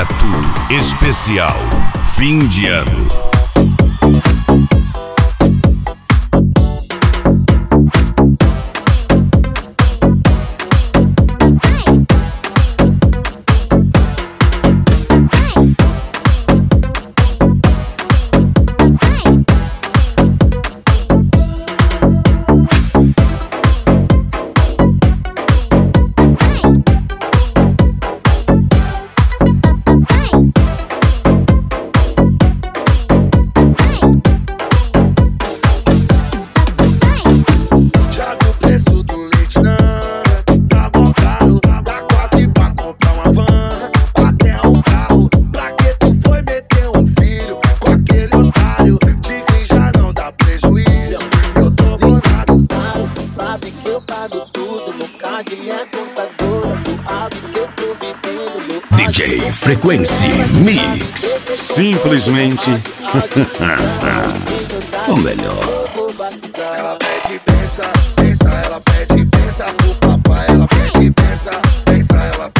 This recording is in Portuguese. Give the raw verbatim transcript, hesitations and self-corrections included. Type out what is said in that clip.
Para tudo, especial fim de ano. D J Frequency Mix. Simplesmente o melhor. Ela pede, pensa, pensa, ela pede, pensa pro papai. Ela pede, pensa, pensa, ela